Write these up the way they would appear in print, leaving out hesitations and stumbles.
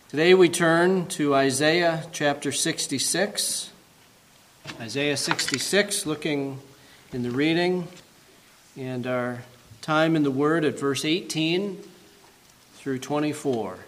Today we turn to Isaiah chapter 66. Isaiah 66, looking in the reading and our time in the Word at verse 18 through 24.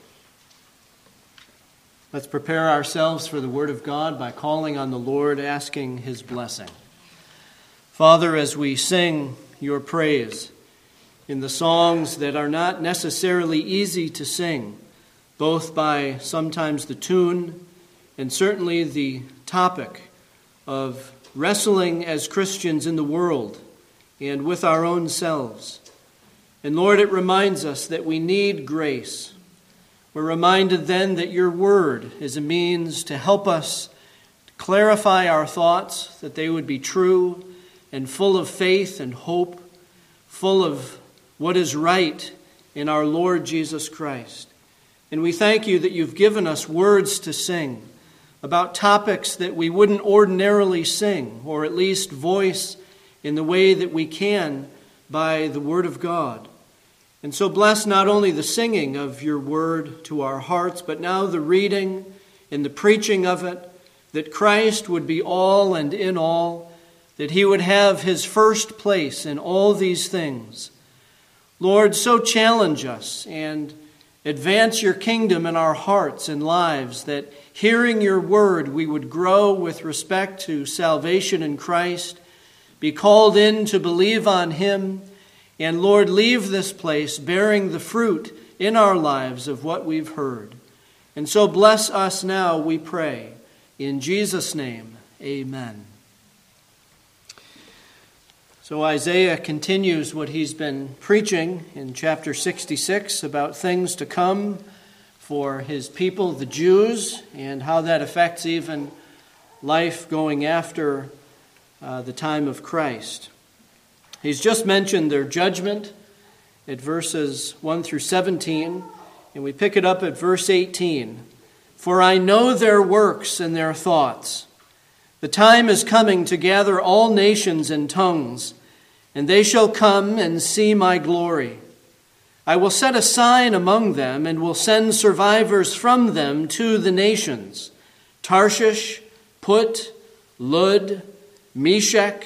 Let's prepare ourselves for the Word of God by calling on the Lord, asking His blessing. Father, as we sing your praise in the songs that are not necessarily easy to sing, both by sometimes the tune and certainly the topic of wrestling as Christians in the world and with our own selves. And Lord, it reminds us that we need grace. We're reminded then that your word is a means to help us clarify our thoughts, that they would be true and full of faith and hope, full of what is right in our Lord Jesus Christ. And we thank you that you've given us words to sing about topics that we wouldn't ordinarily sing, or at least voice in the way that we can by the Word of God. And so bless not only the singing of your word to our hearts, but now the reading and the preaching of it, that Christ would be all and in all, that he would have his first place in all these things. Lord, so challenge us and advance your kingdom in our hearts and lives, that hearing your word we would grow with respect to salvation in Christ, be called in to believe on him, and Lord, leave this place bearing the fruit in our lives of what we've heard. And so bless us now, we pray. In Jesus' name, amen. So Isaiah continues what he's been preaching in chapter 66 about things to come for his people, the Jews, and how that affects even life going after the time of Christ. He's just mentioned their judgment at verses 1 through 17, and we pick it up at verse 18. For I know their works and their thoughts. The time is coming to gather all nations and tongues, and they shall come and see my glory. I will set a sign among them and will send survivors from them to the nations, Tarshish, Put, Lud, Meshech,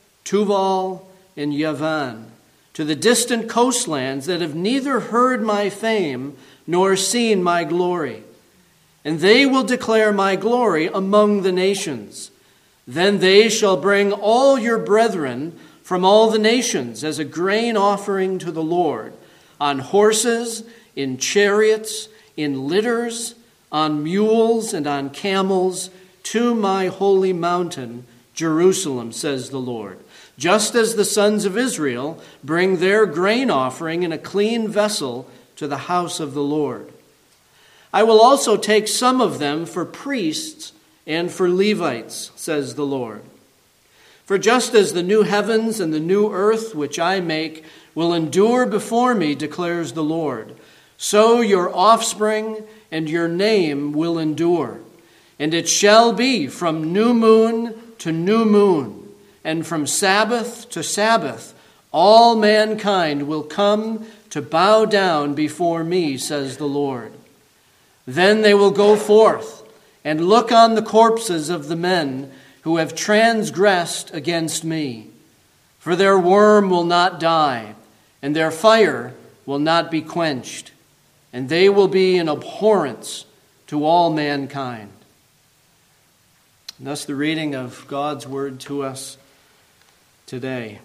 Tubal, and Yavan, to the distant coastlands that have neither heard my fame nor seen my glory. And they will declare my glory among the nations. Then they shall bring all your brethren from all the nations as a grain offering to the Lord, on horses, in chariots, in litters, on mules, and on camels, to my holy mountain, Jerusalem, says the Lord. Just as the sons of Israel bring their grain offering in a clean vessel to the house of the Lord. I will also take some of them for priests and for Levites, says the Lord. For just as the new heavens and the new earth which I make will endure before me, declares the Lord, so your offspring and your name will endure. And it shall be from new moon to new moon, and from Sabbath to Sabbath, all mankind will come to bow down before me, says the Lord. Then they will go forth and look on the corpses of the men who have transgressed against me. For their worm will not die, and their fire will not be quenched, and they will be an abhorrence to all mankind. And thus the reading of God's word to us today.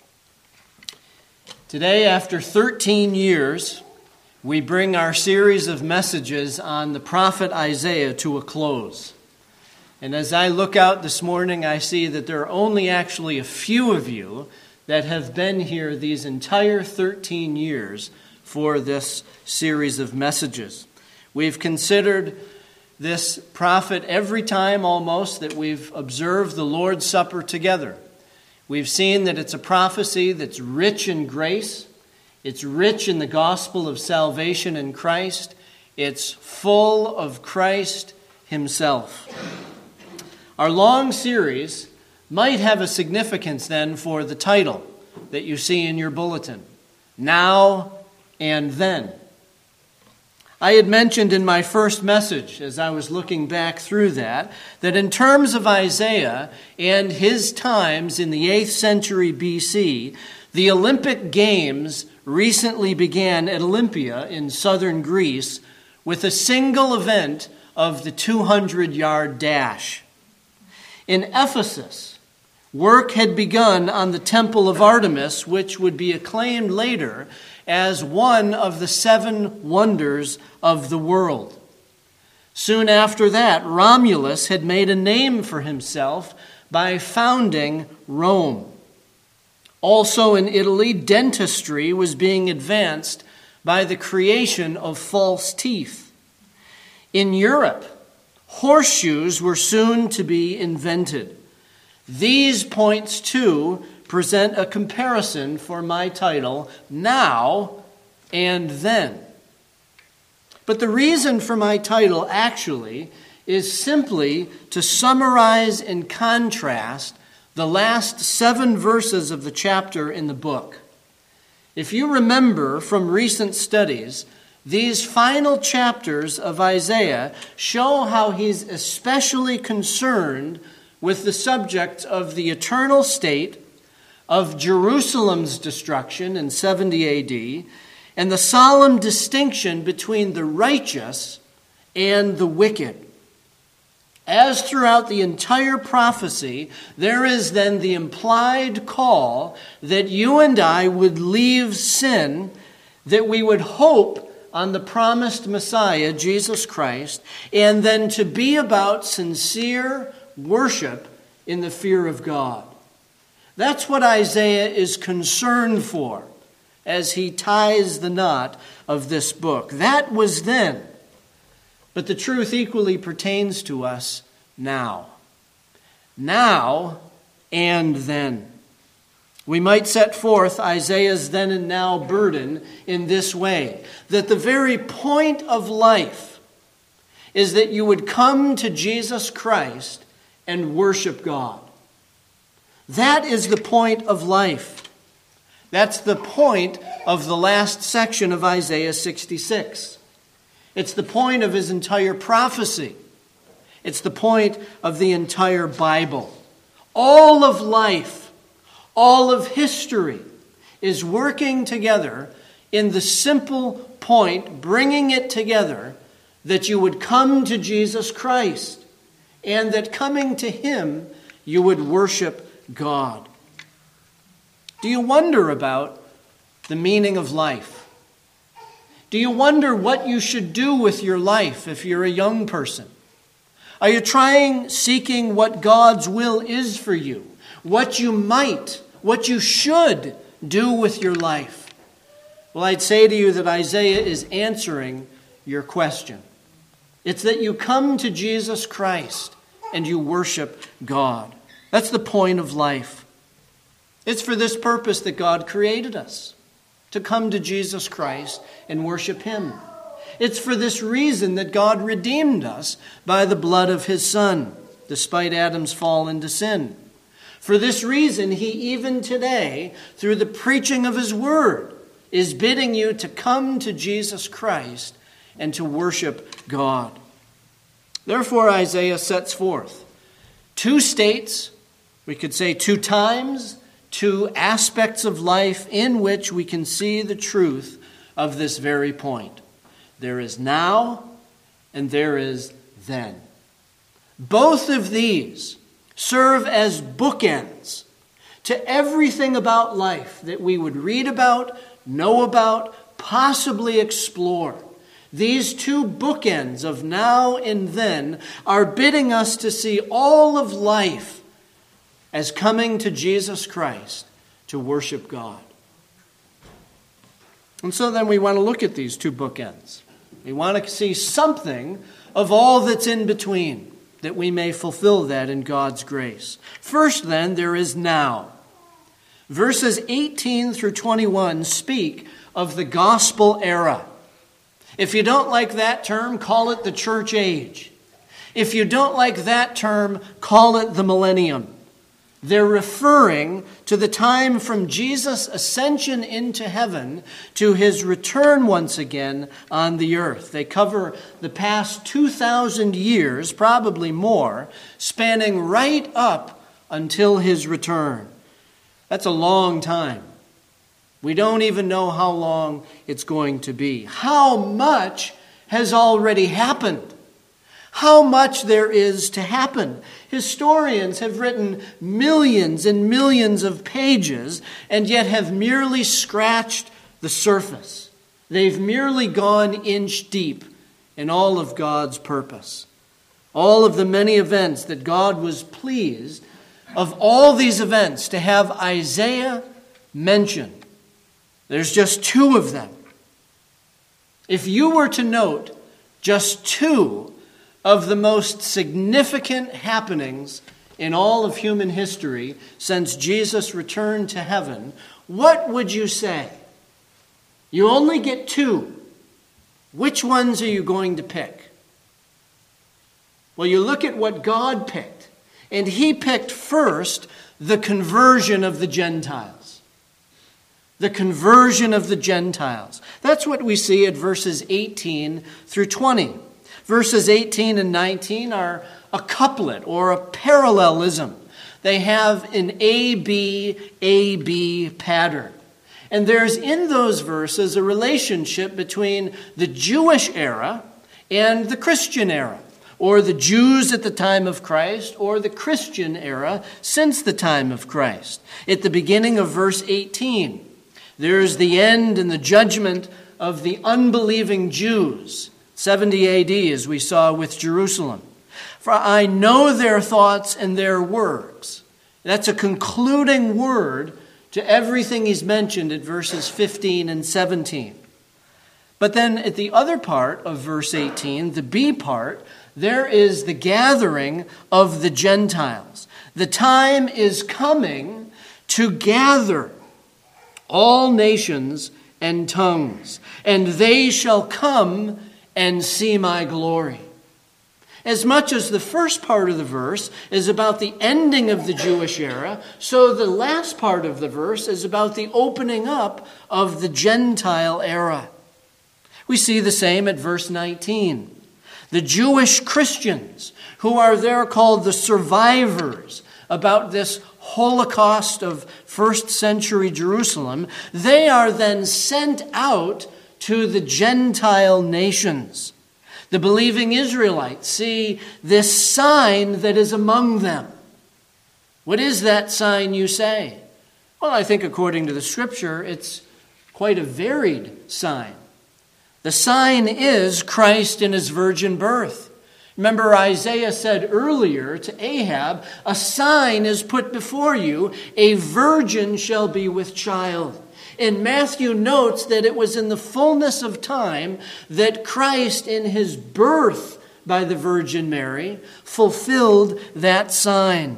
Today, after 13 years, we bring our series of messages on the prophet Isaiah to a close. And as I look out this morning, I see that there are only actually a few of you that have been here these entire 13 years for this series of messages. We've considered this prophet every time almost that we've observed the Lord's Supper together. We've seen that it's a prophecy that's rich in grace. It's rich in the gospel of salvation in Christ. It's full of Christ himself. Our long series might have a significance then for the title that you see in your bulletin, Now and Then. I had mentioned in my first message, as I was looking back through that in terms of Isaiah and his times in the 8th century BC, the Olympic Games recently began at Olympia in southern Greece with a single event of the 200-yard dash. In Ephesus, work had begun on the Temple of Artemis, which would be acclaimed later as one of the 7 wonders of the world. Soon after that, Romulus had made a name for himself by founding Rome. Also in Italy, dentistry was being advanced by the creation of false teeth. In Europe, horseshoes were soon to be invented. These points, too, present a comparison for my title, Now and Then. But the reason for my title actually is simply to summarize and contrast the last 7 verses of the chapter in the book. If you remember from recent studies, these final chapters of Isaiah show how he's especially concerned with the subject of the eternal state, of Jerusalem's destruction in 70 AD, and the solemn distinction between the righteous and the wicked. As throughout the entire prophecy, there is then the implied call that you and I would leave sin, that we would hope on the promised Messiah, Jesus Christ, and then to be about sincere worship in the fear of God. That's what Isaiah is concerned for as he ties the knot of this book. That was then. But the truth equally pertains to us now. Now and then. We might set forth Isaiah's then and now burden in this way, that the very point of life is that you would come to Jesus Christ and worship God. That is the point of life. That's the point of the last section of Isaiah 66. It's the point of his entire prophecy. It's the point of the entire Bible. All of life, all of history is working together in the simple point, bringing it together, that you would come to Jesus Christ, and that coming to him, you would worship God. Do you wonder about the meaning of life? Do you wonder what you should do with your life if you're a young person? Are you seeking what God's will is for you? What you should do with your life? Well, I'd say to you that Isaiah is answering your question. It's that you come to Jesus Christ and you worship God. That's the point of life. It's for this purpose that God created us, to come to Jesus Christ and worship him. It's for this reason that God redeemed us by the blood of his Son, despite Adam's fall into sin. For this reason, he even today, through the preaching of his word, is bidding you to come to Jesus Christ and to worship God. Therefore, Isaiah sets forth 2 states, we could say 2 times, 2 aspects of life in which we can see the truth of this very point. There is now and there is then. Both of these serve as bookends to everything about life that we would read about, know about, possibly explore. These 2 bookends of now and then are bidding us to see all of life as coming to Jesus Christ to worship God. And so then we want to look at these 2 bookends. We want to see something of all that's in between, that we may fulfill that in God's grace. First then, there is now. Verses 18 through 21 speak of the gospel era. If you don't like that term, call it the church age. If you don't like that term, call it the millennium. they're referring to the time from Jesus' ascension into heaven to his return once again on the earth. They cover the past 2,000 years, probably more, spanning right up until his return. That's a long time. We don't even know how long it's going to be. How much has already happened? How much there is to happen. Historians have written millions and millions of pages and yet have merely scratched the surface. They've merely gone inch deep in all of God's purpose. All of the many events that God was pleased of all these events to have Isaiah mention. There's just two of them. If you were to note just two of the most significant happenings in all of human history since Jesus returned to heaven, what would you say? You only get two. Which ones are you going to pick? Well, you look at what God picked, and he picked first the conversion of the Gentiles. The conversion of the Gentiles. That's what we see at verses 18 through 20. Verses 18 and 19 are a couplet or a parallelism. They have an A-B pattern. And there's in those verses a relationship between the Jewish era and the Christian era, or the Jews at the time of Christ, or the Christian era since the time of Christ. At the beginning of verse 18, there's the end and the judgment of the unbelieving Jews. 70 AD, as we saw with Jerusalem. For I know their thoughts and their works. That's a concluding word to everything he's mentioned at verses 15 and 17. But then at the other part of verse 18, the B part, there is the gathering of the Gentiles. The time is coming to gather all nations and tongues, and they shall come and see my glory. As much as the first part of the verse is about the ending of the Jewish era, so the last part of the verse is about the opening up of the Gentile era. We see the same at verse 19. The Jewish Christians, who are there called the survivors about this Holocaust of first century Jerusalem, they are then sent out to the Gentile nations. The believing Israelites see this sign that is among them. What is that sign, you say? Well, I think according to the Scripture, it's quite a varied sign. The sign is Christ in his virgin birth. Remember, Isaiah said earlier to Ahab, a sign is put before you, a virgin shall be with child. And Matthew notes that it was in the fullness of time that Christ, in his birth by the Virgin Mary, fulfilled that sign.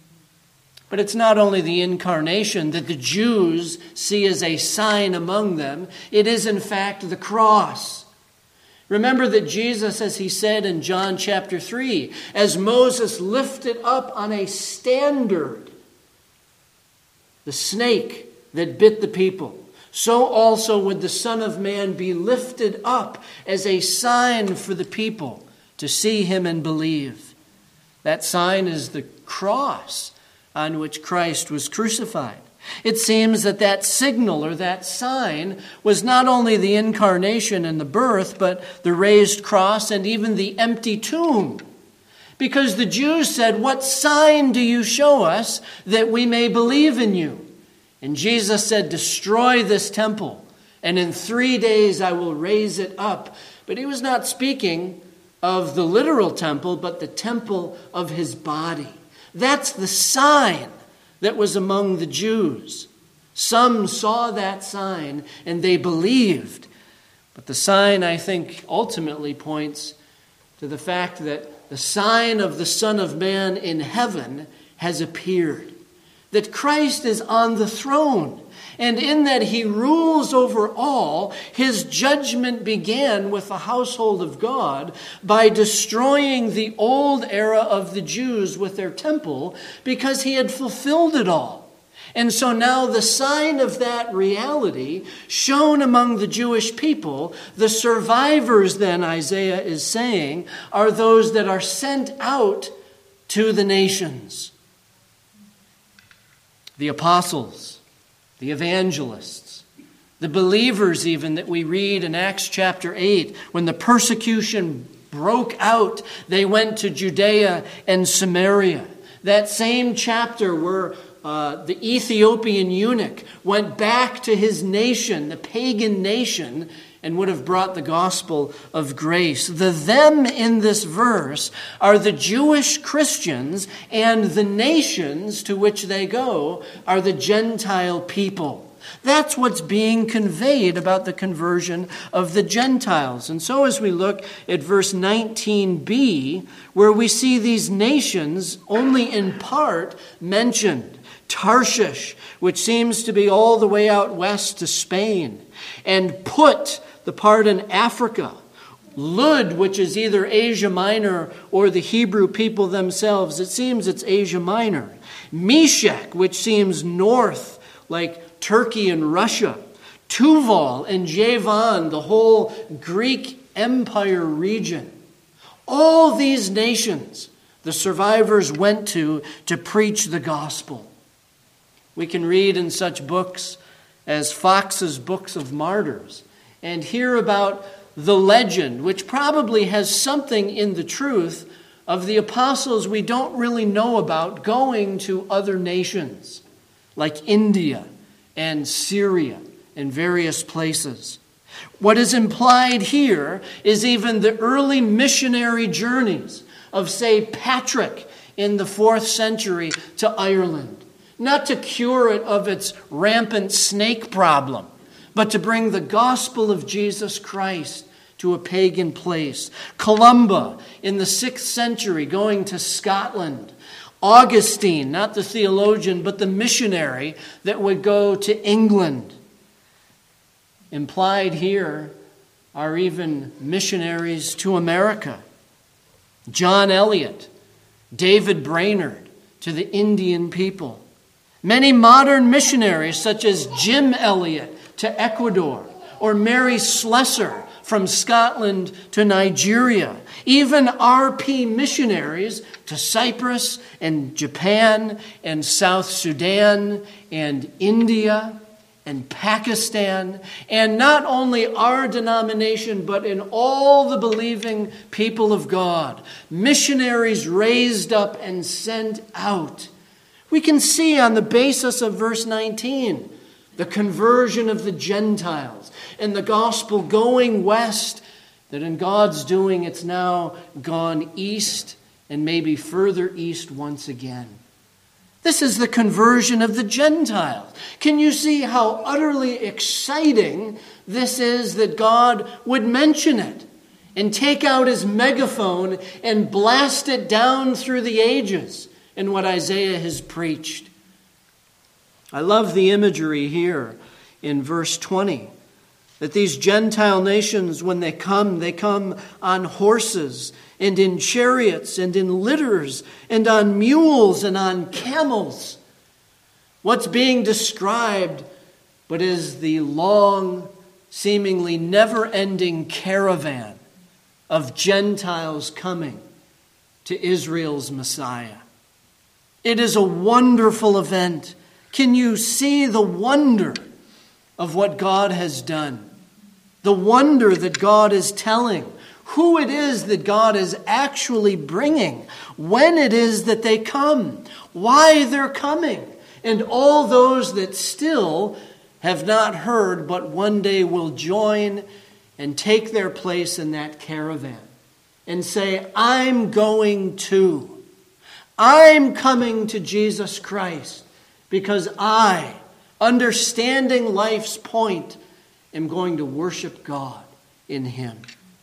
But it's not only the incarnation that the Jews see as a sign among them. It is, in fact, the cross. Remember that Jesus, as he said in John chapter 3, as Moses lifted up on a standard the snake that bit the people, so also would the Son of Man be lifted up as a sign for the people to see him and believe. That sign is the cross on which Christ was crucified. It seems that that signal or that sign was not only the incarnation and the birth, but the raised cross and even the empty tomb. Because the Jews said, "What sign do you show us that we may believe in you?" And Jesus said, "Destroy this temple, and in 3 days I will raise it up." But he was not speaking of the literal temple, but the temple of his body. That's the sign that was among the Jews. Some saw that sign and they believed. But the sign, I think, ultimately points to the fact that the sign of the Son of Man in heaven has appeared. That Christ is on the throne And in that he rules over all, his judgment began with the household of God by destroying the old era of the Jews with their temple because he had fulfilled it all. And so now the sign of that reality shown among the Jewish people, the survivors then, Isaiah is saying, are those that are sent out to the nations. The apostles, the evangelists, the believers even that we read in Acts chapter 8, when the persecution broke out, they went to Judea and Samaria. That same chapter where the Ethiopian eunuch went back to his nation, the pagan nation, and would have brought the gospel of grace. The them in this verse are the Jewish Christians, and the nations to which they go are the Gentile people. That's what's being conveyed about the conversion of the Gentiles. And so as we look at verse 19b, where we see these nations only in part mentioned, Tarshish, which seems to be all the way out west to Spain, and Put, the part in Africa, Lud, which is either Asia Minor or the Hebrew people themselves. It seems it's Asia Minor. Meshech, which seems north, like Turkey and Russia. Tuval and Javan, the whole Greek Empire region. All these nations, the survivors went to preach the gospel. We can read in such books as Fox's Books of Martyrs and hear about the legend, which probably has something in the truth, of the apostles we don't really know about going to other nations like India and Syria and various places. What is implied here is even the early missionary journeys of, say, Patrick in the 4th century to Ireland. Not to cure it of its rampant snake problem, but to bring the gospel of Jesus Christ to a pagan place. Columba in the 6th century going to Scotland. Augustine, not the theologian, but the missionary that would go to England. Implied here are even missionaries to America. John Eliot, David Brainerd to the Indian people. Many modern missionaries such as Jim Elliot to Ecuador, or Mary Slessor from Scotland to Nigeria. Even RP missionaries to Cyprus and Japan and South Sudan and India and Pakistan. And not only our denomination, but in all the believing people of God. Missionaries raised up and sent out. We can see on the basis of verse 19, the conversion of the Gentiles and the gospel going west, that in God's doing it's now gone east and maybe further east once again. This is the conversion of the Gentiles. Can you see how utterly exciting this is that God would mention it and take out his megaphone and blast it down through the ages in what Isaiah has preached? I love the imagery here in verse 20, that these Gentile nations, when they come on horses and in chariots and in litters and on mules and on camels. What's being described but is the long, seemingly never-ending caravan of Gentiles coming to Israel's Messiah. It is a wonderful event. Can you see the wonder of what God has done? The wonder that God is telling, who it is that God is actually bringing, when it is that they come, why they're coming, and all those that still have not heard but one day will join and take their place in that caravan and say, I'm going too. I'm coming to Jesus Christ because I, understanding life's point, am going to worship God in him.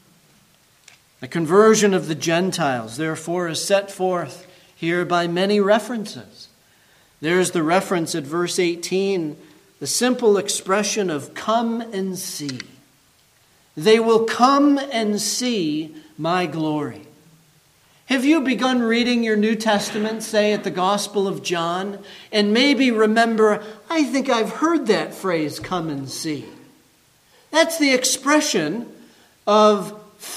The conversion of the Gentiles, therefore, is set forth here by many references. There's the reference at verse 18 the simple expression of come and see. They will come and see my glory. Have you begun reading your New Testament, say at the Gospel of John, and maybe remember, I think I've heard that phrase, come and see. That's the expression of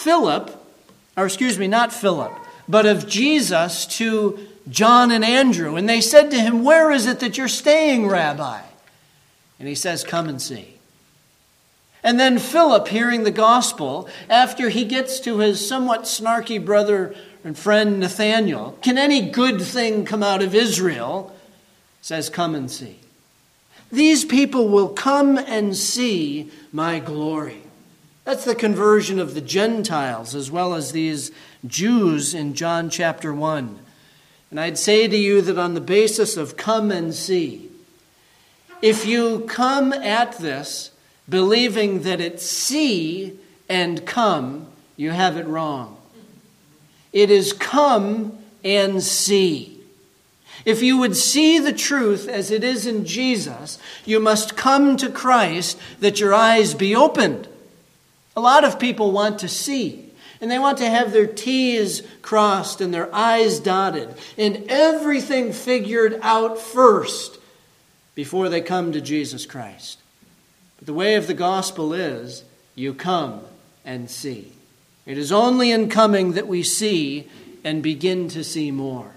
not Philip, but of Jesus to John and Andrew. And they said to him, where is it that you're staying, Rabbi? And he says, come and see. And then Philip, hearing the gospel, after he gets to his somewhat snarky brother and friend Nathanael, can any good thing come out of Israel? Says, come and see. These people will come and see my glory. That's the conversion of the Gentiles as well as these Jews in John chapter 1. And I'd say to you that on the basis of come and see, if you come at this believing that it's see and come, you have it wrong. It is come and see. If you would see the truth as it is in Jesus, you must come to Christ that your eyes be opened. A lot of people want to see, and they want to have their T's crossed and their I's dotted, and everything figured out first before they come to Jesus Christ. But the way of the gospel is, you come and see. It is only in coming that we see and begin to see more.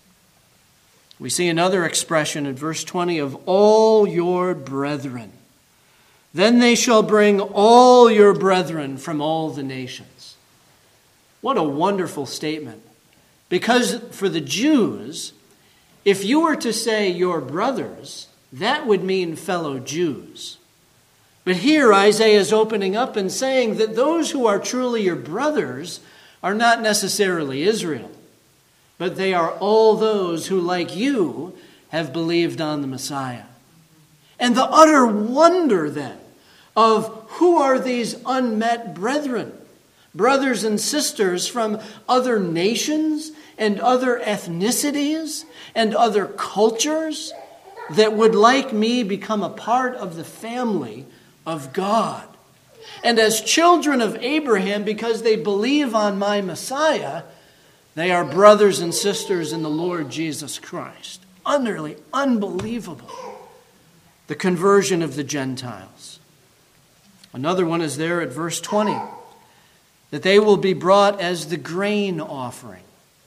We see another expression in verse 20 of all your brethren. Then they shall bring all your brethren from all the nations. What a wonderful statement. Because for the Jews, if you were to say your brothers, that would mean fellow Jews. But here Isaiah is opening up and saying that those who are truly your brothers are not necessarily Israel, but they are all those who, like you, have believed on the Messiah. And the utter wonder then of who are these unmet brethren, brothers and sisters from other nations and other ethnicities and other cultures that would, like me, become a part of the family of God. And as children of Abraham, because they believe on my Messiah, they are brothers and sisters in the Lord Jesus Christ. Utterly unbelievable. The conversion of the Gentiles. Another one is there at verse 20. That they will be brought as the grain offering.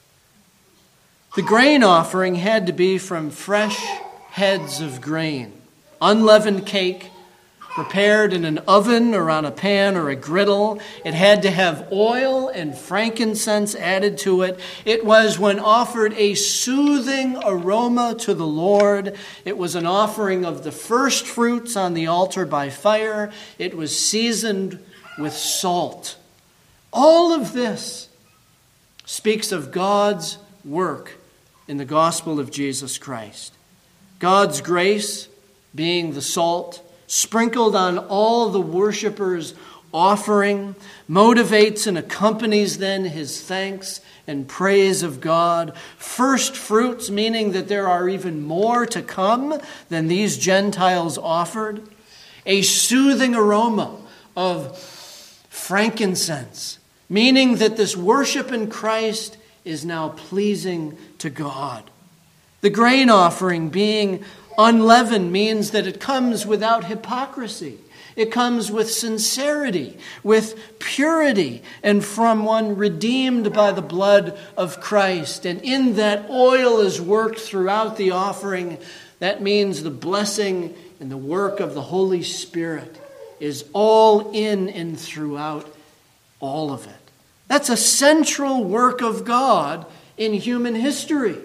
The grain offering had to be from fresh heads of grain. Unleavened cake, prepared in an oven or on a pan or a griddle. It had to have oil and frankincense added to it. It was, when offered, a soothing aroma to the Lord. It was an offering of the first fruits on the altar by fire. It was seasoned with salt. All of this speaks of God's work in the gospel of Jesus Christ. God's grace being the salt, sprinkled on all the worshipers' offering, motivates and accompanies then his thanks and praise of God. First fruits, meaning that there are even more to come than these Gentiles offered. A soothing aroma of frankincense, meaning that this worship in Christ is now pleasing to God. The grain offering being unleavened means that it comes without hypocrisy. It comes with sincerity, with purity, and from one redeemed by the blood of Christ. And in that oil is worked throughout the offering. That means the blessing and the work of the Holy Spirit is all in and throughout all of it. That's a central work of God in human history.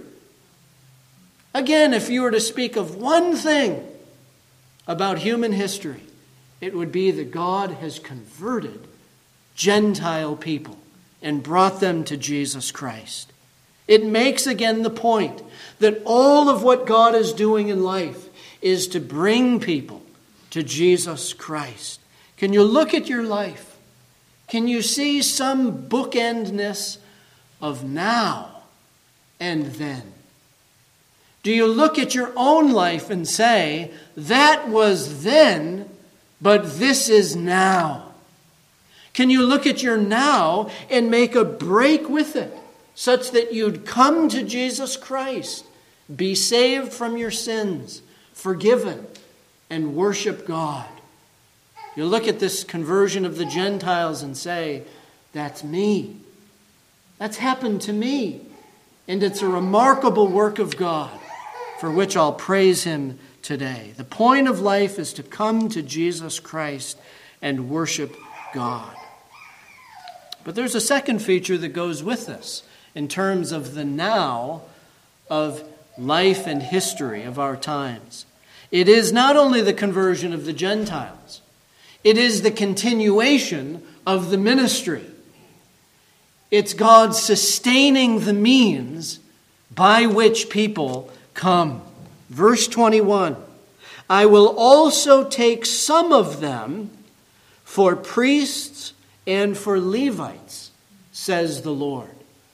Again, if you were to speak of one thing about human history, it would be that God has converted Gentile people and brought them to Jesus Christ. It makes again the point that all of what God is doing in life is to bring people to Jesus Christ. Can you look at your life? Can you see some bookendness of now and then? Do you look at your own life and say, that was then, but this is now? Can you look at your now and make a break with it, such that you'd come to Jesus Christ, be saved from your sins, forgiven, and worship God? You look at this conversion of the Gentiles and say, that's me. That's happened to me. And it's a remarkable work of God for which I'll praise him today. The point of life is to come to Jesus Christ and worship God. But there's a second feature that goes with this in terms of the now of life and history of our times. It is not only the conversion of the Gentiles, it is the continuation of the ministry. It's God sustaining the means by which people come. Verse 21, I will also take some of them for priests and for Levites, says the Lord.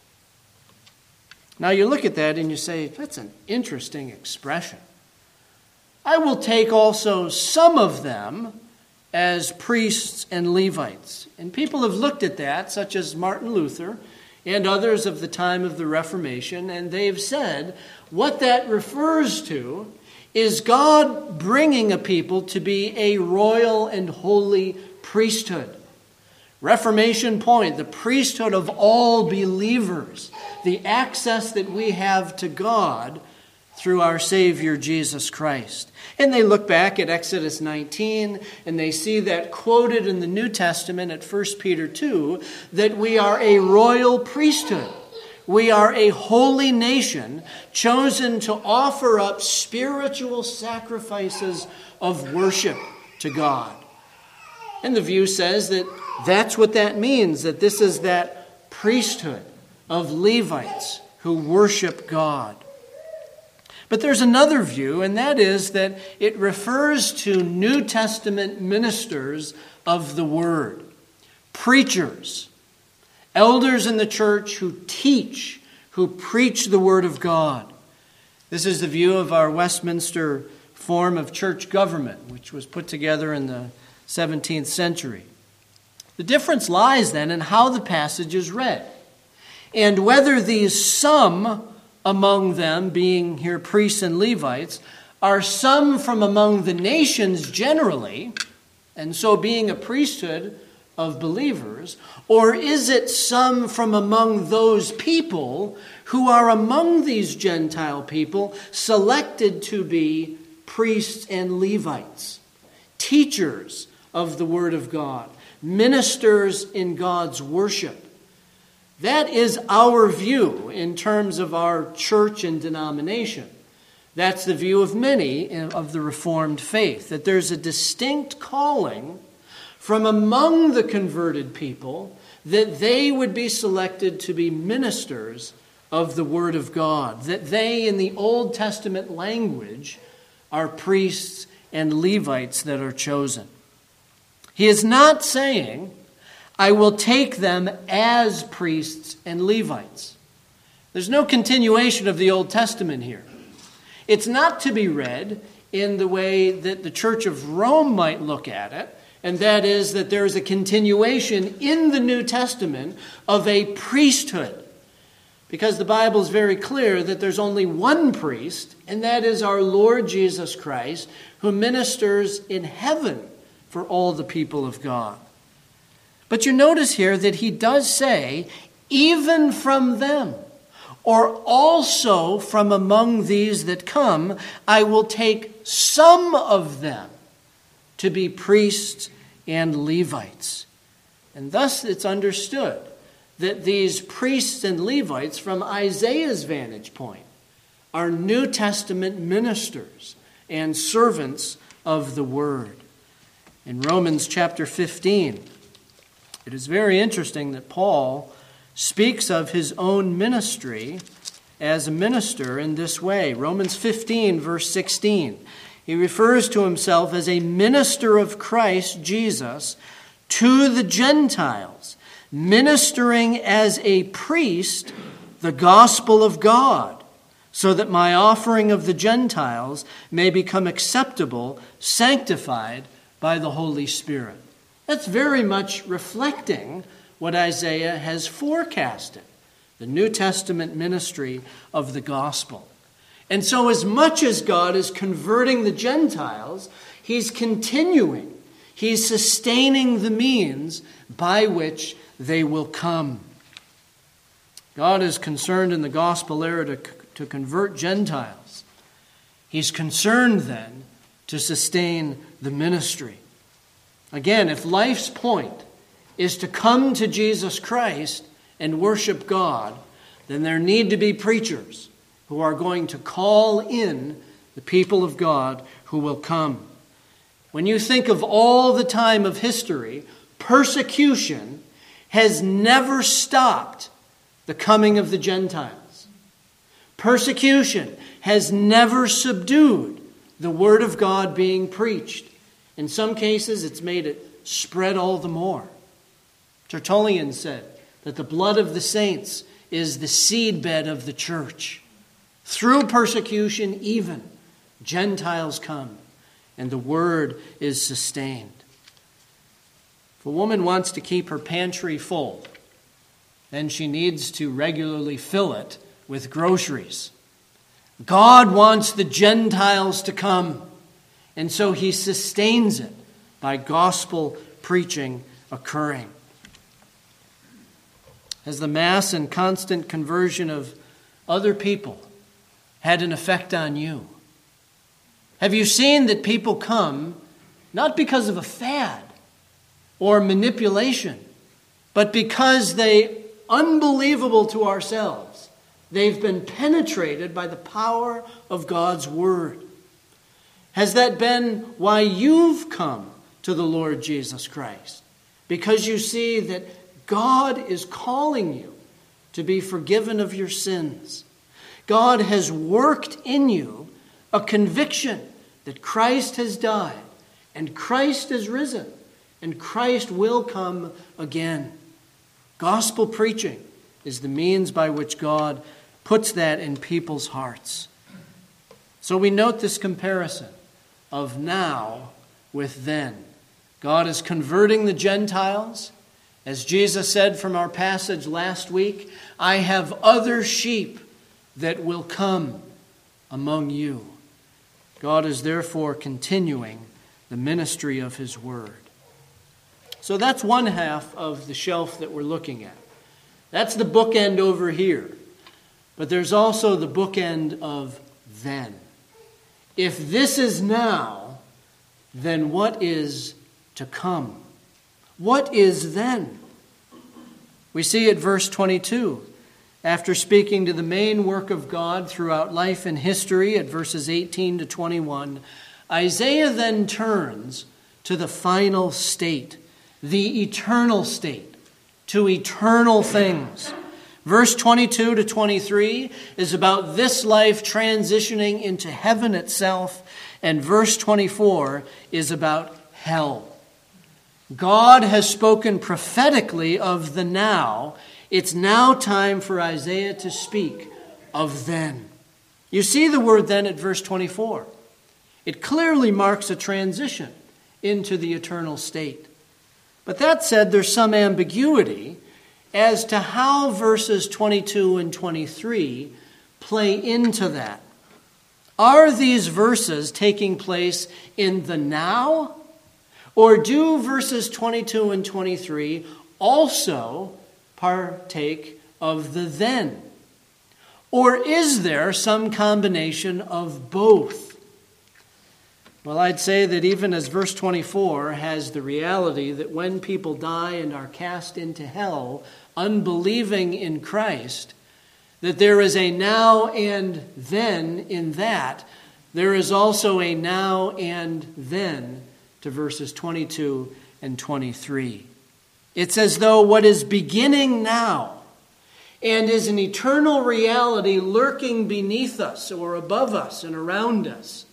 Now you look at that and you say, that's an interesting expression. I will take also some of them as priests and Levites. And people have looked at that, such as Martin Luther and others of the time of the Reformation, and they've said what that refers to is God bringing a people to be a royal and holy priesthood. Reformation point, the priesthood of all believers, the access that we have to God through our Savior Jesus Christ. And they look back at Exodus 19 and they see that quoted in the New Testament at 1 Peter 2 that we are a royal priesthood. We are a holy nation chosen to offer up spiritual sacrifices of worship to God. And the view says that that's what that means, that this is that priesthood of Levites who worship God. But there's another view, and that is that it refers to New Testament ministers of the Word, preachers, elders in the church who teach, who preach the Word of God. This is the view of our Westminster form of church government, which was put together in the 17th century. The difference lies then in how the passage is read, and whether these some among them, being here priests and Levites, are some from among the nations generally, and so being a priesthood of believers, or is it some from among those people who are among these Gentile people selected to be priests and Levites, teachers of the Word of God, ministers in God's worship? That is our view in terms of our church and denomination. That's the view of many of the Reformed faith, that there's a distinct calling from among the converted people that they would be selected to be ministers of the Word of God, that they, in the Old Testament language, are priests and Levites that are chosen. He is not saying, I will take them as priests and Levites. There's no continuation of the Old Testament here. It's not to be read in the way that the Church of Rome might look at it, and that is that there is a continuation in the New Testament of a priesthood. Because the Bible is very clear that there's only one priest, and that is our Lord Jesus Christ, who ministers in heaven for all the people of God. But you notice here that he does say, even from them, or also from among these that come, I will take some of them to be priests and Levites. And thus it's understood that these priests and Levites, from Isaiah's vantage point, are New Testament ministers and servants of the Word. In Romans chapter 15, it is very interesting that Paul speaks of his own ministry as a minister in this way. Romans 15, verse 16. He refers to himself as a minister of Christ Jesus to the Gentiles, ministering as a priest the gospel of God, so that my offering of the Gentiles may become acceptable, sanctified by the Holy Spirit. That's very much reflecting what Isaiah has forecasted, the New Testament ministry of the gospel. And so as much as God is converting the Gentiles, he's continuing, he's sustaining the means by which they will come. God is concerned in the gospel era to convert Gentiles. He's concerned then to sustain the ministry. Again, if life's point is to come to Jesus Christ and worship God, then there need to be preachers who are going to call in the people of God who will come. When you think of all the time of history, persecution has never stopped the coming of the Gentiles. Persecution has never subdued the word of God being preached. In some cases, it's made it spread all the more. Tertullian said that the blood of the saints is the seedbed of the church. Through persecution even, Gentiles come, and the word is sustained. If a woman wants to keep her pantry full, then she needs to regularly fill it with groceries. God wants the Gentiles to come, and so he sustains it by gospel preaching occurring. Has the mass and constant conversion of other people had an effect on you? Have you seen that people come not because of a fad or manipulation, but because unbelievable to ourselves, they've been penetrated by the power of God's word? Has that been why you've come to the Lord Jesus Christ? Because you see that God is calling you to be forgiven of your sins. God has worked in you a conviction that Christ has died and Christ has risen and Christ will come again. Gospel preaching is the means by which God puts that in people's hearts. So we note this comparison of now with then. God is converting the Gentiles. As Jesus said from our passage last week, I have other sheep that will come among you. God is therefore continuing the ministry of his word. So that's one half of the shelf that we're looking at. That's the bookend over here. But there's also the bookend of then. If this is now, then what is to come? What is then? We see at verse 22, after speaking to the main work of God throughout life and history at verses 18 to 21, Isaiah then turns to the final state, the eternal state, to eternal things. Verse 22 to 23 is about this life transitioning into heaven itself, and verse 24 is about hell. God has spoken prophetically of the now. It's now time for Isaiah to speak of then. You see the word then at verse 24. It clearly marks a transition into the eternal state. But that said, there's some ambiguity as to how verses 22 and 23 play into that. Are these verses taking place in the now? Or do verses 22 and 23 also partake of the then? Or is there some combination of both? Well, I'd say that even as verse 24 has the reality that when people die and are cast into hell, unbelieving in Christ, that there is a now and then in that, there is also a now and then to verses 22 and 23. It's as though what is beginning now and is an eternal reality lurking beneath us or above us and around us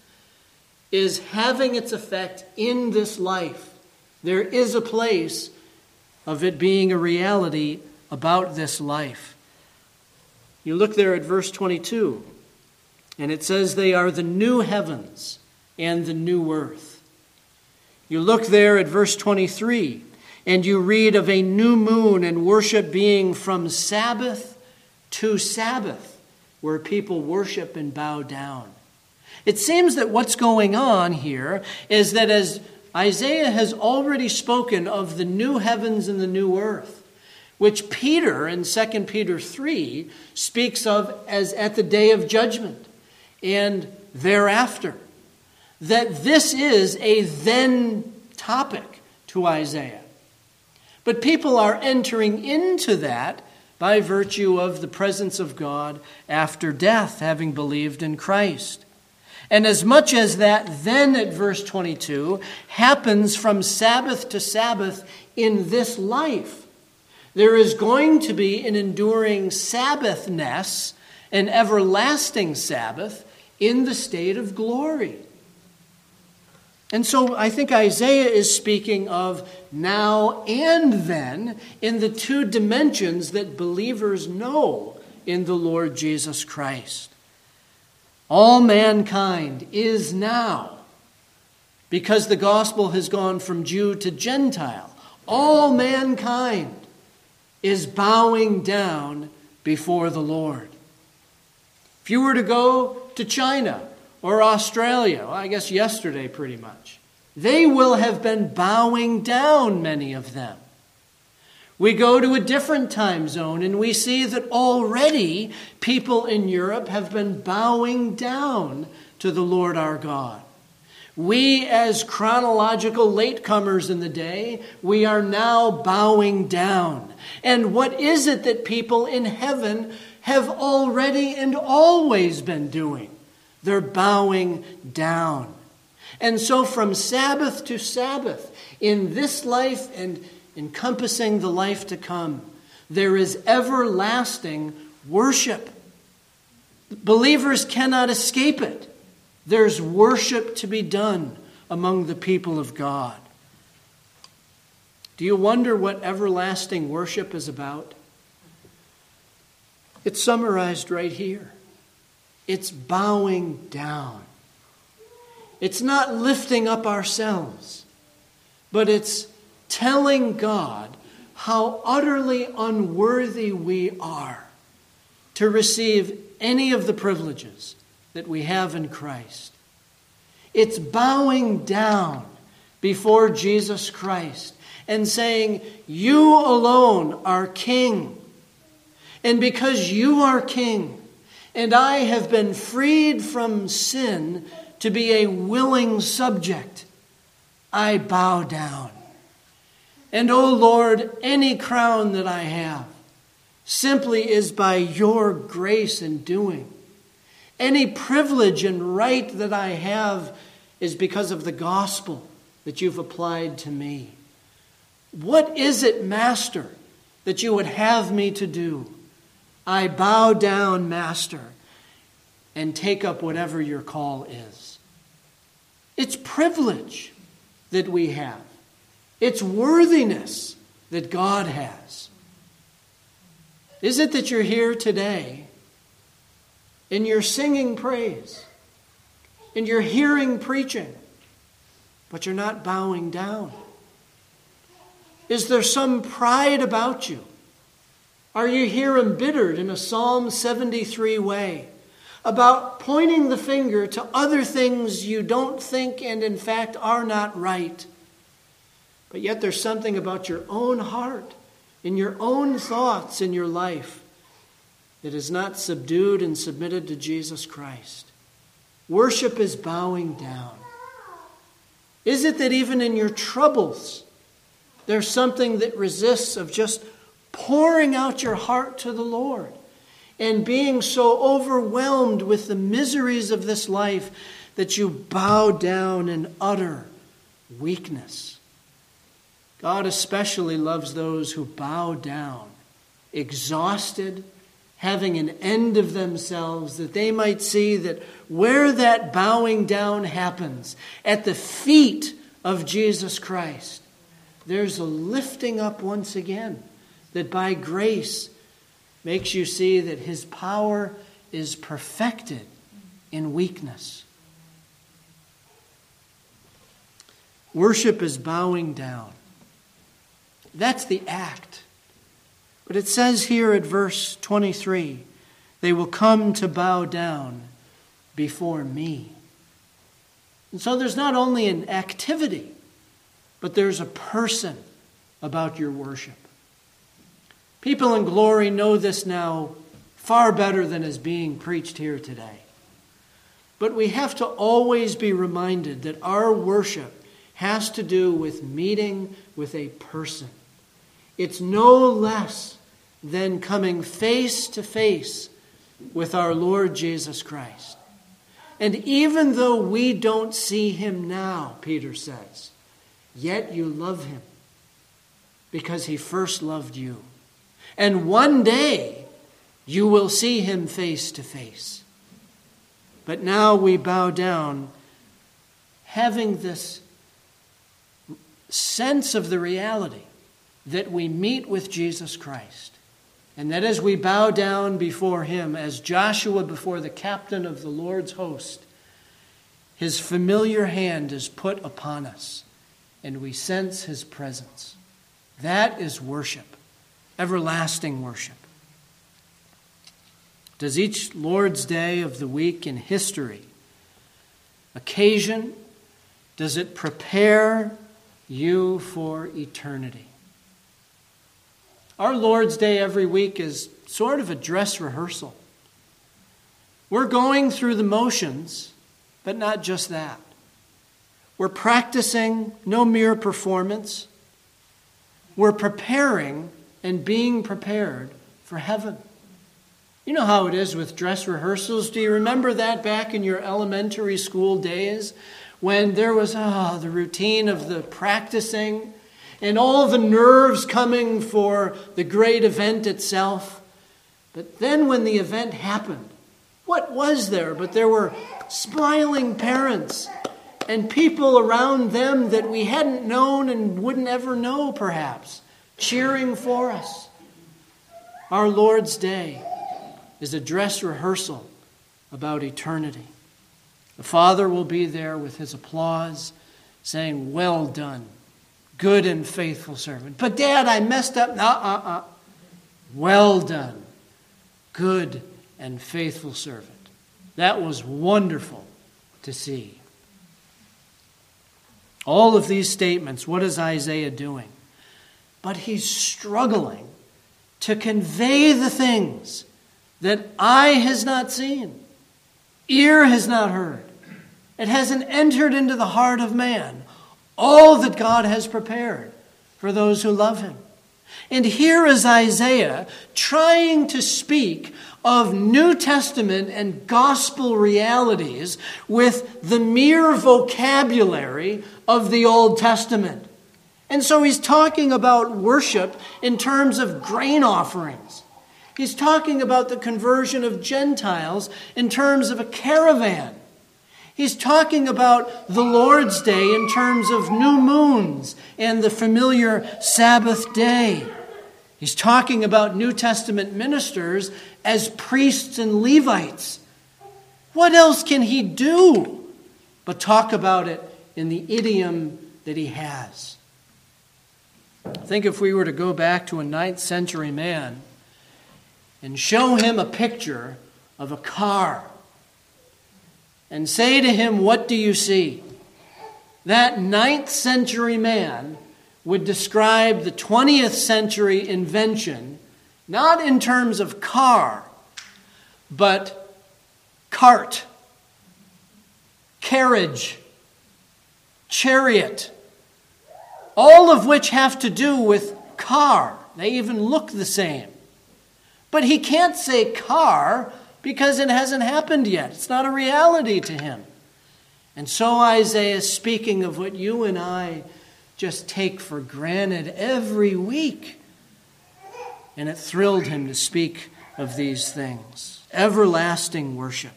is having its effect in this life. There is a place of it being a reality about this life. You look there at verse 22. And it says they are the new heavens and the new earth. You look there at verse 23, and you read of a new moon and worship being from Sabbath to Sabbath, where people worship and bow down. It seems that what's going on here is that as Isaiah has already spoken of the new heavens and the new earth, which Peter in 2 Peter 3 speaks of as at the day of judgment and thereafter, that this is a then topic to Isaiah. But people are entering into that by virtue of the presence of God after death, having believed in Christ. And as much as that then at verse 22 happens from Sabbath to Sabbath in this life, there is going to be an enduring Sabbathness, an everlasting Sabbath in the state of glory. And so I think Isaiah is speaking of now and then in the two dimensions that believers know in the Lord Jesus Christ. All mankind is now, because the gospel has gone from Jew to Gentile, all mankind is bowing down before the Lord. If you were to go to China or Australia, I guess yesterday pretty much, they will have been bowing down, many of them. We go to a different time zone and we see that already people in Europe have been bowing down to the Lord our God. We, as chronological latecomers in the day, we are now bowing down. And what is it that people in heaven have already and always been doing? They're bowing down. And so from Sabbath to Sabbath, in this life and encompassing the life to come, there is everlasting worship. Believers cannot escape it. There's worship to be done among the people of God. Do you wonder what everlasting worship is about? It's summarized right here. It's bowing down. It's not lifting up ourselves, but it's telling God how utterly unworthy we are to receive any of the privileges that we have in Christ. It's bowing down before Jesus Christ and saying, "You alone are King. And because you are King, and I have been freed from sin to be a willing subject, I bow down. And, O Lord, any crown that I have simply is by your grace and doing. Any privilege and right that I have is because of the gospel that you've applied to me. What is it, Master, that you would have me to do? I bow down, Master, and take up whatever your call is." It's privilege that we have. It's worthiness that God has. Is it that you're here today and you're singing praise and you're hearing preaching, but you're not bowing down? Is there some pride about you? Are you here embittered in a Psalm 73 way about pointing the finger to other things you don't think and in fact are not right? But yet there's something about your own heart, in your own thoughts in your life, that is not subdued and submitted to Jesus Christ. Worship is bowing down. Is it that even in your troubles, there's something that resists of just pouring out your heart to the Lord and being so overwhelmed with the miseries of this life that you bow down in utter weakness? God especially loves those who bow down, exhausted, having an end of themselves, that they might see that where that bowing down happens, at the feet of Jesus Christ, there's a lifting up once again that by grace makes you see that his power is perfected in weakness. Worship is bowing down. That's the act. But it says here at verse 23, they will come to bow down before me. And so there's not only an activity, but there's a person about your worship. People in Glory know this now far better than is being preached here today. But we have to always be reminded that our worship has to do with meeting with a person. It's no less than coming face to face with our Lord Jesus Christ. And even though we don't see him now, Peter says, yet you love him because he first loved you. And one day you will see him face to face. But now we bow down having this sense of the reality that we meet with Jesus Christ. And that as we bow down before him, as Joshua before the captain of the Lord's host, his familiar hand is put upon us, and we sense his presence. That is worship, everlasting worship. Does each Lord's Day of the week in history occasion, does it prepare you for eternity? Our Lord's Day every week is sort of a dress rehearsal. We're going through the motions, but not just that. We're practicing no mere performance. We're preparing and being prepared for heaven. You know how it is with dress rehearsals. Do you remember that back in your elementary school days when there was the routine of the practicing and all the nerves coming for the great event itself? But then when the event happened, what was there? But there were smiling parents and people around them that we hadn't known and wouldn't ever know perhaps, cheering for us. Our Lord's Day is a dress rehearsal about eternity. The Father will be there with his applause, saying, "Well done, good and faithful servant." "But Dad, I messed up." "Well done, good and faithful servant." That was wonderful to see. All of these statements, what is Isaiah doing? But he's struggling to convey the things that eye has not seen, ear has not heard. It hasn't entered into the heart of man. All that God has prepared for those who love him. And here is Isaiah trying to speak of New Testament and gospel realities with the mere vocabulary of the Old Testament. And so he's talking about worship in terms of grain offerings. He's talking about the conversion of Gentiles in terms of a caravan. He's talking about the Lord's Day in terms of new moons and the familiar Sabbath day. He's talking about New Testament ministers as priests and Levites. What else can he do but talk about it in the idiom that he has? Think if we were to go back to a 9th century man and show him a picture of a car and say to him, "What do you see?" That 9th century man would describe the 20th century invention not in terms of car, but cart, carriage, chariot, all of which have to do with car. They even look the same. But he can't say car because it hasn't happened yet. It's not a reality to him. And so Isaiah is speaking of what you and I just take for granted every week. And it thrilled him to speak of these things. Everlasting worship.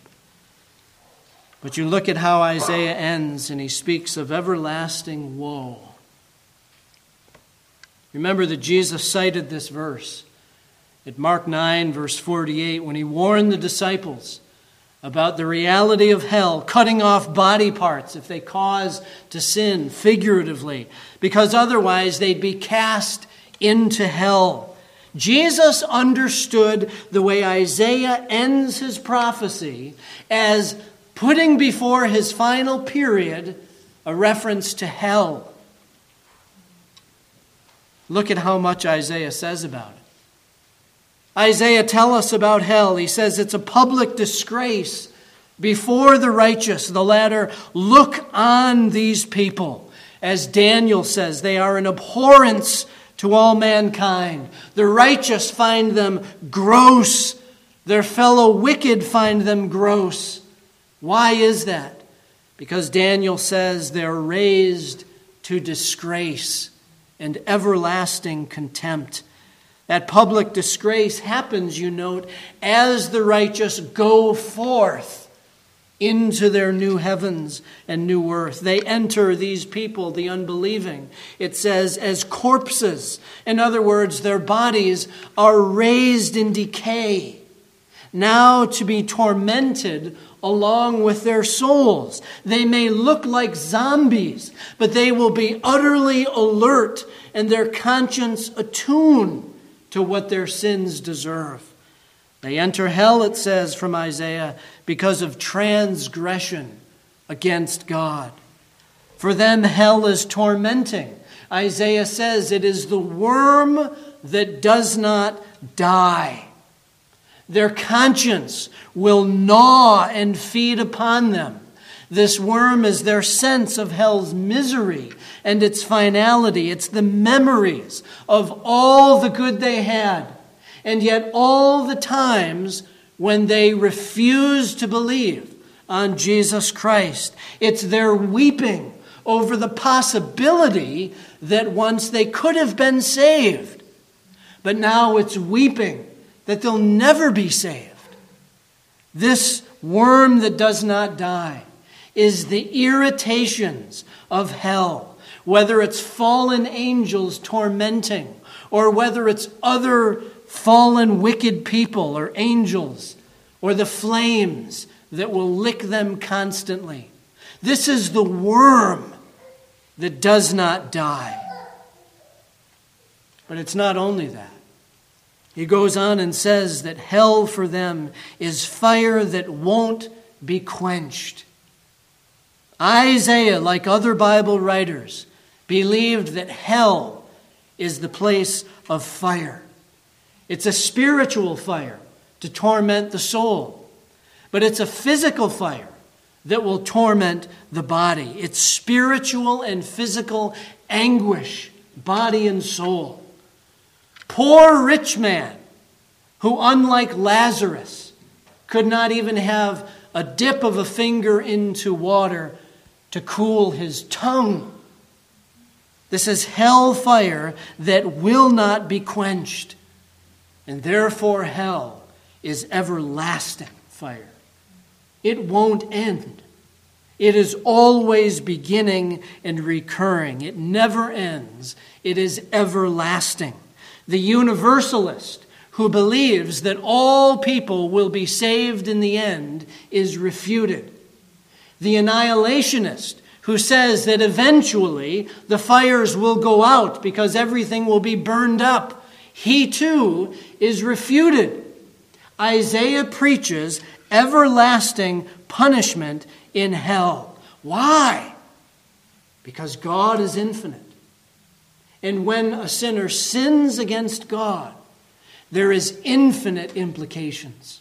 But you look at how Isaiah ends, and he speaks of everlasting woe. Remember that Jesus cited this verse at Mark 9, verse 48, when he warned the disciples about the reality of hell, cutting off body parts if they cause to sin, figuratively, because otherwise they'd be cast into hell. Jesus understood the way Isaiah ends his prophecy as putting before his final period a reference to hell. Look at how much Isaiah says about it. Isaiah tells us about hell. He says it's a public disgrace before the righteous. The latter look on these people. As Daniel says, they are an abhorrence to all mankind. The righteous find them gross. Their fellow wicked find them gross. Why is that? Because Daniel says they're raised to disgrace and everlasting contempt. That public disgrace happens, you note, as the righteous go forth into their new heavens and new earth. They enter, these people, the unbelieving, it says, as corpses. In other words, their bodies are raised in decay, now to be tormented along with their souls. They may look like zombies, but they will be utterly alert and their conscience attuned to what their sins deserve. They enter hell, it says from Isaiah, because of transgression against God. For them, hell is tormenting. Isaiah says it is the worm that does not die. Their conscience will gnaw and feed upon them. This worm is their sense of hell's misery and its finality. It's the memories of all the good they had, and yet all the times when they refuse to believe on Jesus Christ. It's their weeping over the possibility that once they could have been saved, but now it's weeping that they'll never be saved. This worm that does not die is the irritations of hell, whether it's fallen angels tormenting or whether it's other fallen wicked people or angels or the flames that will lick them constantly. This is the worm that does not die. But it's not only that. He goes on and says that hell for them is fire that won't be quenched. Isaiah, like other Bible writers, believed that hell is the place of fire. It's a spiritual fire to torment the soul, but it's a physical fire that will torment the body. It's spiritual and physical anguish, body and soul. Poor rich man, who unlike Lazarus, could not even have a dip of a finger into water to cool his tongue. This is hell fire that will not be quenched. And therefore hell is everlasting fire. It won't end. It is always beginning and recurring. It never ends. It is everlasting. The universalist who believes that all people will be saved in the end is refuted. The annihilationist who says that eventually the fires will go out because everything will be burned up, he too is refuted. Isaiah preaches everlasting punishment in hell. Why? Because God is infinite. And when a sinner sins against God, there is infinite implications.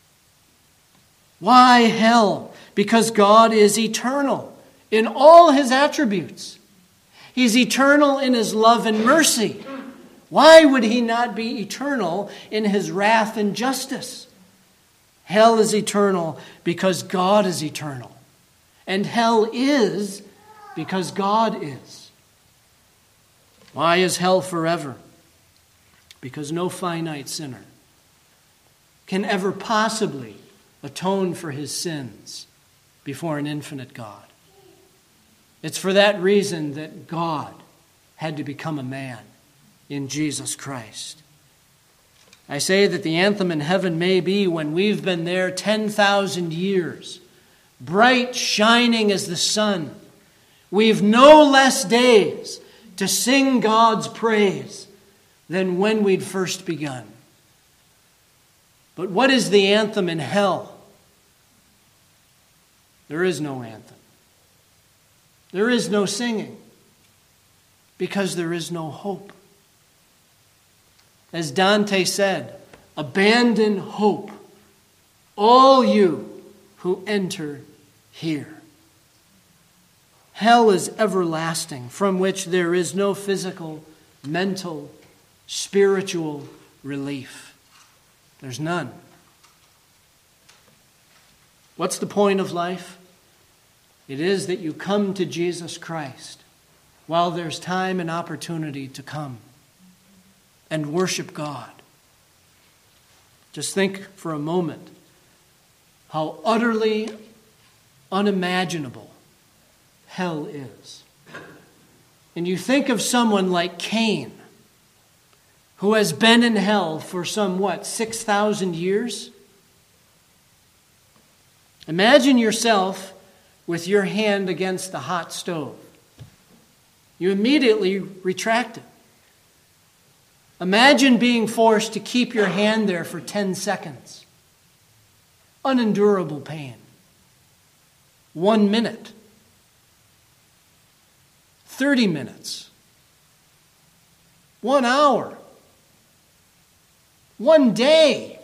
Why hell? Because God is eternal in all his attributes. He's eternal in his love and mercy. Why would he not be eternal in his wrath and justice? Hell is eternal because God is eternal. And hell is because God is. Why is hell forever? Because no finite sinner can ever possibly atone for his sins before an infinite God. It's for that reason that God had to become a man in Jesus Christ. I say that the anthem in heaven may be when we've been there 10,000 years, bright, shining as the sun. We've no less days to sing God's praise than when we'd first begun. But what is the anthem in hell? There is no anthem. There is no singing because there is no hope. As Dante said, abandon hope, all you who enter here. Hell is everlasting, from which there is no physical, mental, spiritual relief. There's none. What's the point of life? It is that you come to Jesus Christ while there's time and opportunity to come and worship God. Just think for a moment how utterly unimaginable hell is. And you think of someone like Cain, who has been in hell for some, 6,000 years? Imagine yourself with your hand against the hot stove. You immediately retract it. Imagine being forced to keep your hand there for 10 seconds. Unendurable pain. 1 minute. 30 minutes. 1 hour. 1 day.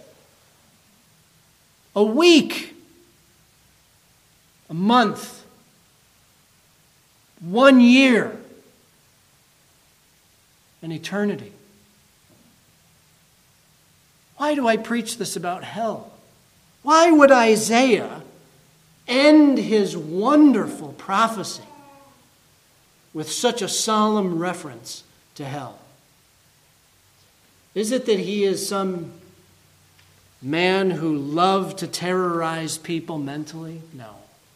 A week. A month. 1 year. An eternity. Why do I preach this about hell? Why would Isaiah end his wonderful prophecy with such a solemn reference to hell? Is it that he is some man who loved to terrorize people mentally? No.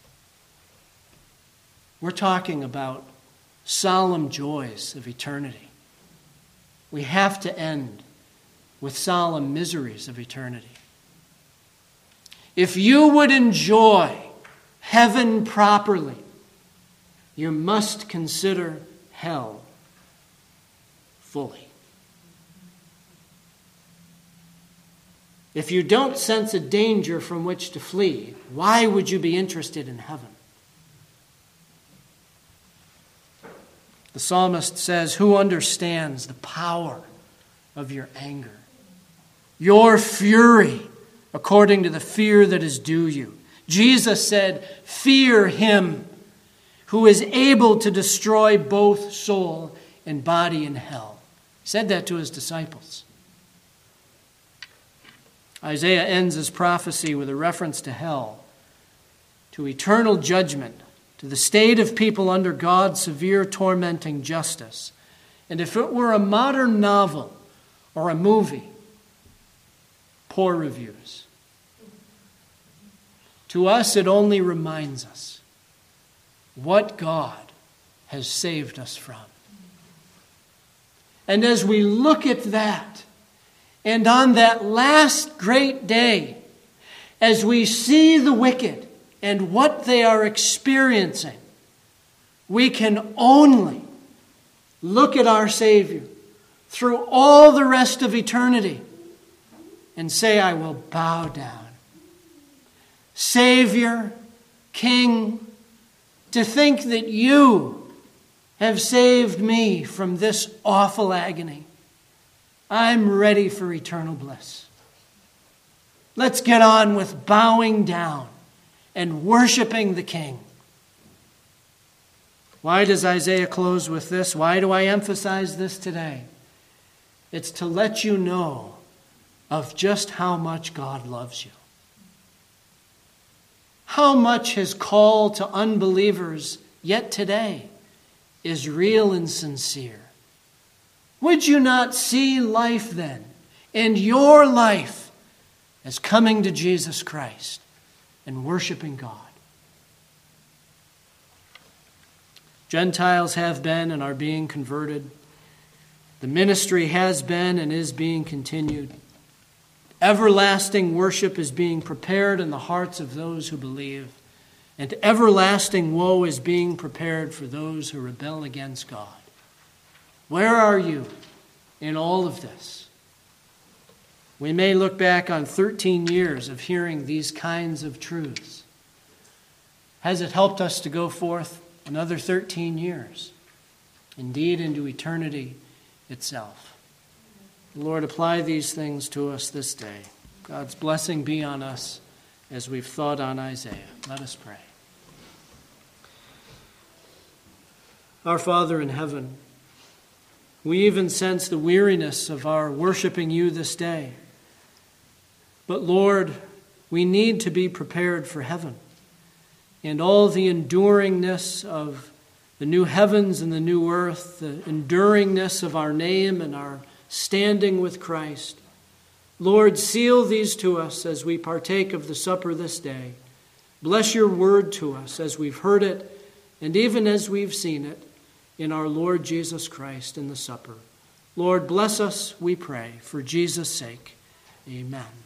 We're talking about solemn joys of eternity. We have to end with solemn miseries of eternity. If you would enjoy heaven properly, you must consider hell fully. If you don't sense a danger from which to flee, why would you be interested in heaven? The psalmist says, "Who understands the power of your anger? Your fury, according to the fear that is due you." Jesus said, "Fear him who is able to destroy both soul and body in hell." He said that to his disciples. Isaiah ends his prophecy with a reference to hell, to eternal judgment, to the state of people under God's severe tormenting justice. And if it were a modern novel or a movie, poor reviews. To us, it only reminds us what God has saved us from. And as we look at that, and on that last great day, as we see the wicked and what they are experiencing, we can only look at our Savior through all the rest of eternity and say, "I will bow down." Savior, King, to think that you have saved me from this awful agony. I'm ready for eternal bliss. Let's get on with bowing down and worshiping the King. Why does Isaiah close with this? Why do I emphasize this today? It's to let you know of just how much God loves you. How much his call to unbelievers yet today is real and sincere. Would you not see life then, and your life, as coming to Jesus Christ and worshiping God? Gentiles have been and are being converted. The ministry has been and is being continued. Everlasting worship is being prepared in the hearts of those who believe, and everlasting woe is being prepared for those who rebel against God. Where are you in all of this? We may look back on 13 years of hearing these kinds of truths. Has it helped us to go forth another 13 years? Indeed, into eternity itself. Lord, apply these things to us this day. God's blessing be on us as we've thought on Isaiah. Let us pray. Our Father in heaven, we even sense the weariness of our worshiping you this day. But Lord, we need to be prepared for heaven and all the enduringness of the new heavens and the new earth, the enduringness of our name and our standing with Christ. Lord, seal these to us as we partake of the supper this day. Bless your word to us as we've heard it and even as we've seen it in our Lord Jesus Christ in the supper. Lord, bless us, we pray, for Jesus' sake. Amen.